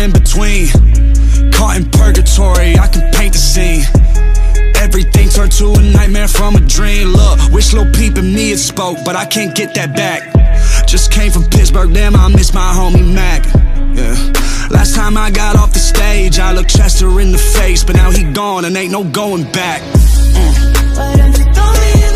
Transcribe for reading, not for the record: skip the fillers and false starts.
in between. Caught in purgatory, I can paint the scene. Everything turned to a nightmare from a dream. Look, wish Lil Peep and me had spoke, but I can't get that back. Just came from Pittsburgh, damn, I miss my homie Mac. Yeah. Last time I got off the stage, I looked Chester in the face, but now he gone and ain't no going back. Why don't you throw me in